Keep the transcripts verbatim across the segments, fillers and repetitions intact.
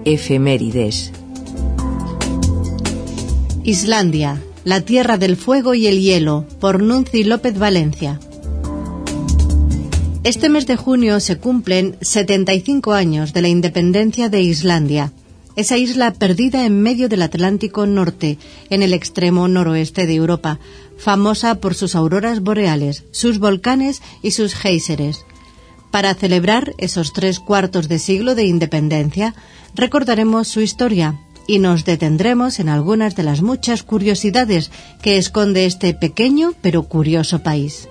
Efemérides. Islandia, la tierra del fuego y el hielo, por Nunci López Valencia. Este mes de junio se cumplen setenta y cinco años de la independencia de Islandia, esa isla perdida en medio del Atlántico Norte, en el extremo noroeste de Europa, famosa por sus auroras boreales, sus volcanes y sus géiseres. Para celebrar esos tres cuartos de siglo de independencia, recordaremos su historia y nos detendremos en algunas de las muchas curiosidades que esconde este pequeño pero curioso país.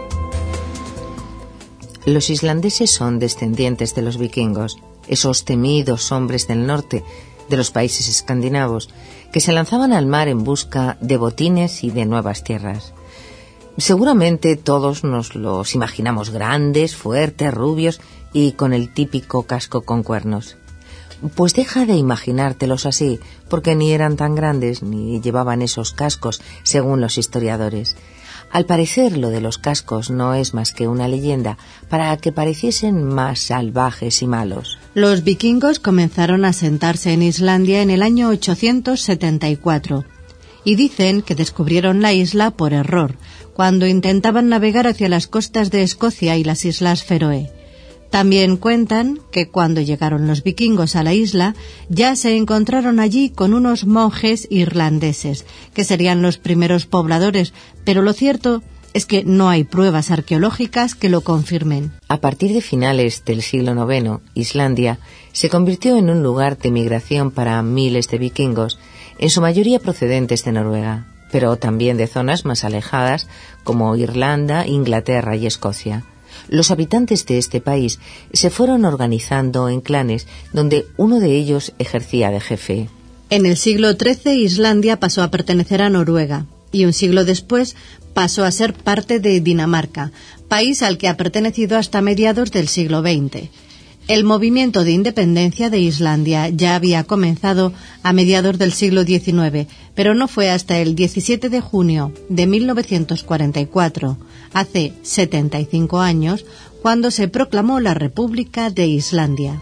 Los islandeses son descendientes de los vikingos, esos temidos hombres del norte, de los países escandinavos, que se lanzaban al mar en busca de botines y de nuevas tierras. Seguramente todos nos los imaginamos grandes, fuertes, rubios y con el típico casco con cuernos. Pues deja de imaginártelos así, porque ni eran tan grandes ni llevaban esos cascos, según los historiadores. Al parecer, lo de los cascos no es más que una leyenda para que pareciesen más salvajes y malos. Los vikingos comenzaron a asentarse en Islandia en el año ochocientos setenta y cuatro y dicen que descubrieron la isla por error, cuando intentaban navegar hacia las costas de Escocia y las Islas Feroe. También cuentan que cuando llegaron los vikingos a la isla, ya se encontraron allí con unos monjes irlandeses, que serían los primeros pobladores, pero lo cierto es que no hay pruebas arqueológicas que lo confirmen. A partir de finales del siglo noveno, Islandia se convirtió en un lugar de migración para miles de vikingos, en su mayoría procedentes de Noruega, pero también de zonas más alejadas como Irlanda, Inglaterra y Escocia. Los habitantes de este país se fueron organizando en clanes donde uno de ellos ejercía de jefe. En el siglo trece Islandia pasó a pertenecer a Noruega y un siglo después pasó a ser parte de Dinamarca, país al que ha pertenecido hasta mediados del siglo veinte. El movimiento de independencia de Islandia ya había comenzado a mediados del siglo diecinueve, pero no fue hasta el diecisiete de junio de mil novecientos cuarenta y cuatro, hace setenta y cinco años, cuando se proclamó la República de Islandia.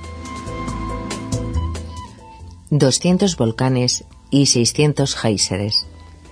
doscientos volcanes y seiscientos géiseres.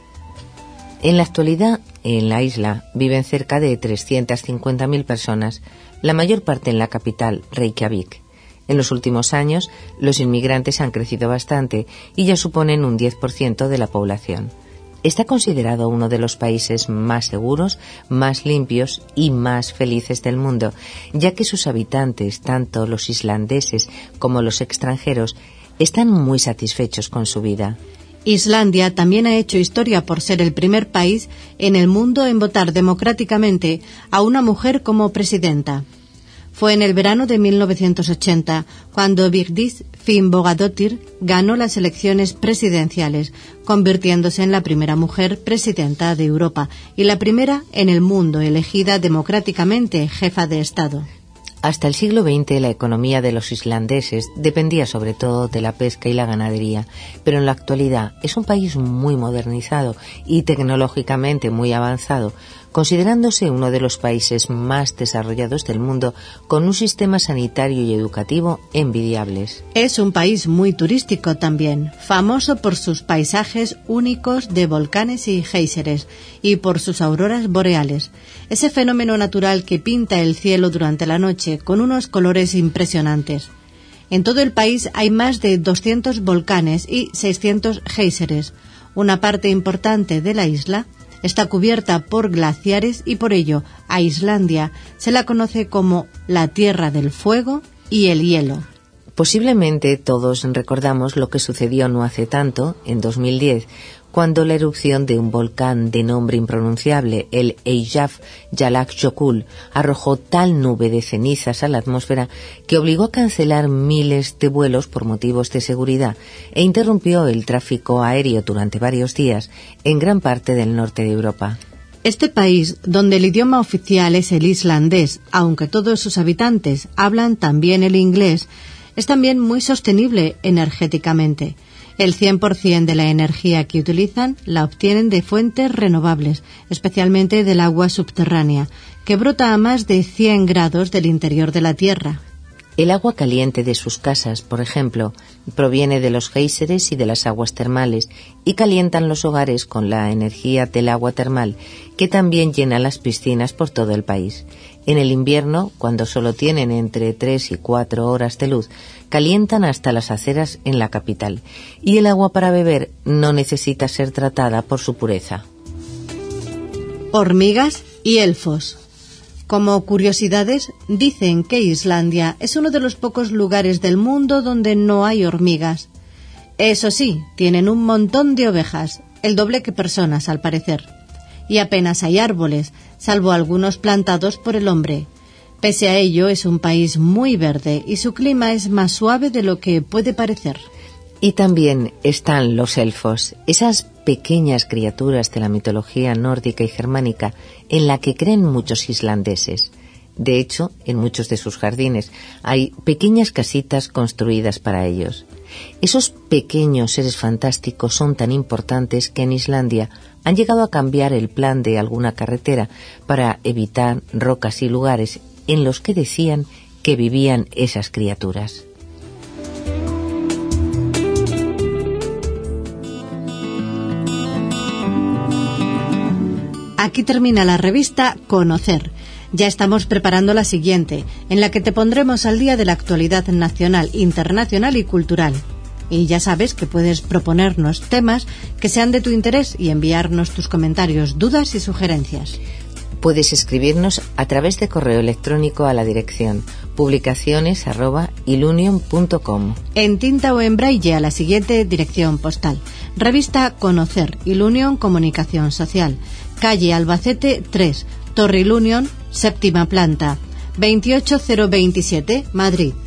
En la actualidad, en la isla viven cerca de trescientas cincuenta mil personas, la mayor parte en la capital, Reykjavik. En los últimos años, los inmigrantes han crecido bastante y ya suponen un diez por ciento de la población. Está considerado uno de los países más seguros, más limpios y más felices del mundo, ya que sus habitantes, tanto los islandeses como los extranjeros, están muy satisfechos con su vida. Islandia también ha hecho historia por ser el primer país en el mundo en votar democráticamente a una mujer como presidenta. Fue en el verano de mil novecientos ochenta cuando Vigdís Finnbogadóttir ganó las elecciones presidenciales, convirtiéndose en la primera mujer presidenta de Europa y la primera en el mundo elegida democráticamente jefa de Estado. Hasta el siglo veinte la economía de los islandeses dependía sobre todo de la pesca y la ganadería, pero en la actualidad es un país muy modernizado y tecnológicamente muy avanzado, considerándose uno de los países más desarrollados del mundo, con un sistema sanitario y educativo envidiables. Es un país muy turístico también, famoso por sus paisajes únicos de volcanes y géiseres y por sus auroras boreales, ese fenómeno natural que pinta el cielo durante la noche con unos colores impresionantes. En todo el país hay más de doscientos volcanes y seiscientos géiseres. Una parte importante de la isla está cubierta por glaciares y por ello a Islandia se la conoce como la tierra del fuego y el hielo. Posiblemente todos recordamos lo que sucedió no hace tanto, en dos mil diez, cuando la erupción de un volcán de nombre impronunciable, el Eyjafjallajökull, arrojó tal nube de cenizas a la atmósfera que obligó a cancelar miles de vuelos por motivos de seguridad e interrumpió el tráfico aéreo durante varios días en gran parte del norte de Europa. Este país, donde el idioma oficial es el islandés, aunque todos sus habitantes hablan también el inglés, es también muy sostenible energéticamente. El cien por ciento de la energía que utilizan la obtienen de fuentes renovables, especialmente del agua subterránea, que brota a más de cien grados del interior de la Tierra. El agua caliente de sus casas, por ejemplo, proviene de los géiseres y de las aguas termales y calientan los hogares con la energía del agua termal, que también llena las piscinas por todo el país. En el invierno, cuando solo tienen entre tres y cuatro horas de luz, calientan hasta las aceras en la capital, y el agua para beber no necesita ser tratada por su pureza. Hormigas y elfos. Como curiosidades, dicen que Islandia es uno de los pocos lugares del mundo donde no hay hormigas. Eso sí, tienen un montón de ovejas, el doble que personas al parecer. Y apenas hay árboles, salvo algunos plantados por el hombre. Pese a ello, es un país muy verde y su clima es más suave de lo que puede parecer. Y también están los elfos, esas pequeñas criaturas de la mitología nórdica y germánica en la que creen muchos islandeses. De hecho, en muchos de sus jardines hay pequeñas casitas construidas para ellos. Esos pequeños seres fantásticos son tan importantes que en Islandia han llegado a cambiar el plan de alguna carretera para evitar rocas y lugares en los que decían que vivían esas criaturas. Aquí termina la revista Conocer. Ya estamos preparando la siguiente, en la que te pondremos al día de la actualidad nacional, internacional y cultural. Y ya sabes que puedes proponernos temas que sean de tu interés y enviarnos tus comentarios, dudas y sugerencias. Puedes escribirnos a través de correo electrónico a la dirección publicaciones arroba ilunion punto com. En tinta o en braille a la siguiente dirección postal. Revista Conocer, Ilunion Comunicación Social. Calle Albacete tres, Torre Ilunion, séptima planta, veintiocho cero veintisiete, Madrid.